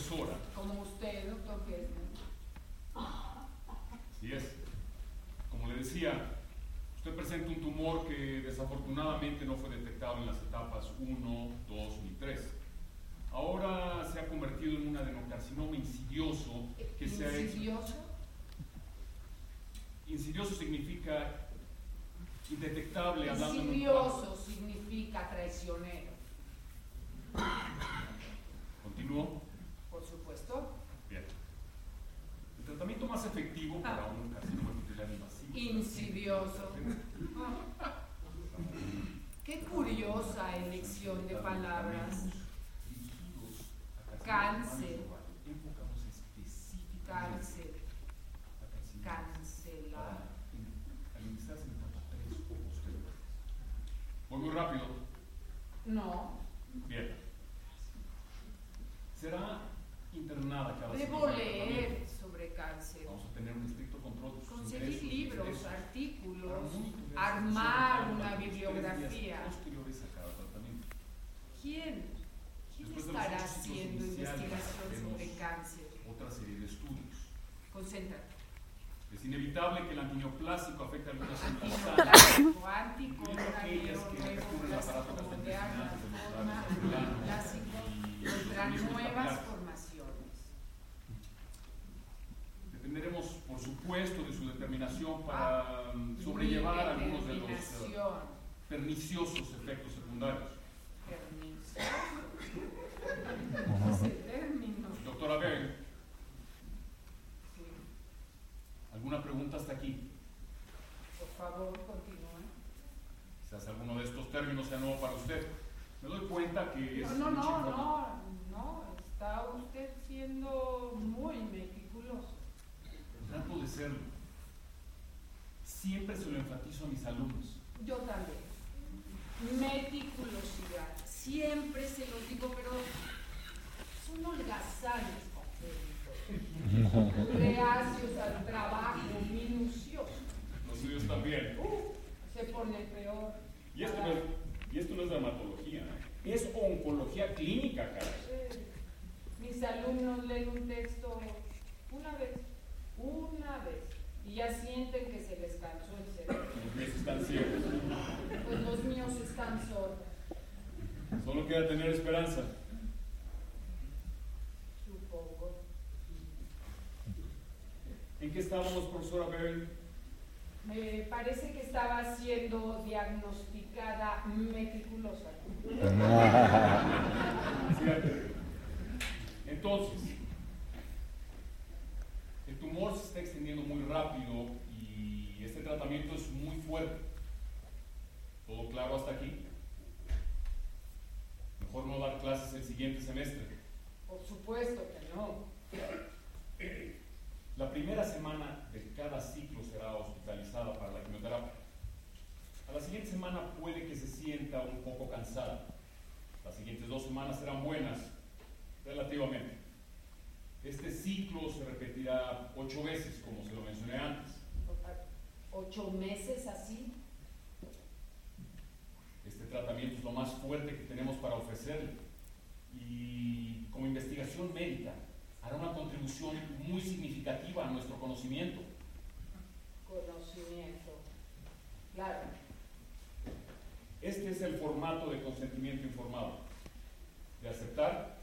profesora. Como usted, doctor Gessner. Así es. Como le decía, usted presenta un tumor que desafortunadamente no fue detectado en las etapas 1, 2 ni 3. Ahora se ha convertido en un adenocarcinoma insidioso que se ha hecho... ¿Insidioso? Insidioso significa indetectable. Insidioso significa traicionero. ¿Continúo? Por supuesto. Bien. El tratamiento más efectivo para un carcinoma epitelial invasivo. Insidioso. Qué curiosa elección de palabras. Cáncer. Cáncer. Cancelar. Voy muy rápido. No. Bien. Será internada cada Debo semana. leer sobre cáncer. Vamos a tener un estricto control de sus Conseguir ingresos, libros, ingresos, artículos, monitorear armar su una situación durante los 3 bibliografía. días posteriores a cada tratamiento. ¿Quién Después de los estará 8 ciclos haciendo iniciales, investigación haremos sobre cáncer? otra serie de estudios. Concéntrate. Es inevitable que el antineoplásico afecte a algunas células sanas, Antinoplásico, aquellas que recurren al aparato gastrointestinal, clásico, contra nuevas formaciones. Dependeremos, por supuesto, de su determinación para sobrellevar algunos de los perniciosos efectos secundarios. Ese término. Doctora Berg, Sí. ¿alguna pregunta hasta aquí? Por favor, continúe. Quizás alguno de estos términos sea nuevo para usted. Me doy cuenta que es No, mucha información. está usted siendo muy meticuloso. Trato de serlo. Siempre se lo enfatizo a mis alumnos. Yo también. Meticulosidad. Siempre se los digo, pero son holgazanes, reacios al trabajo minucioso. Los suyos también. Se pone peor. Y esto no es dermatología, ¿eh? Es oncología clínica, caray. Mis alumnos leen un texto una vez, y ya sienten que se les cansó el cerebro. Los míos están ciegos. Pues los míos están sordos. Solo queda tener esperanza. Supongo. ¿En qué estábamos, profesora Berry? Me parece que estaba siendo diagnosticada meticulosa. Cierto. Entonces, el tumor se está extendiendo muy rápido y este tratamiento es muy fuerte. ¿Todo claro hasta aquí? Mejor no dar clases el siguiente semestre. Por supuesto que no. La primera semana de cada ciclo será hospitalizada para la quimioterapia. A la siguiente semana puede que se sienta un poco cansada. Las siguientes 2 semanas serán buenas, relativamente. Este ciclo se repetirá 8 veces, como se lo mencioné antes. 8 meses así. Este tratamiento es lo más fuerte que tenemos para ofrecerle. Y como investigación médica, hará una contribución muy significativa a nuestro conocimiento. Conocimiento. Claro. Este es el formato de consentimiento informado. De aceptar,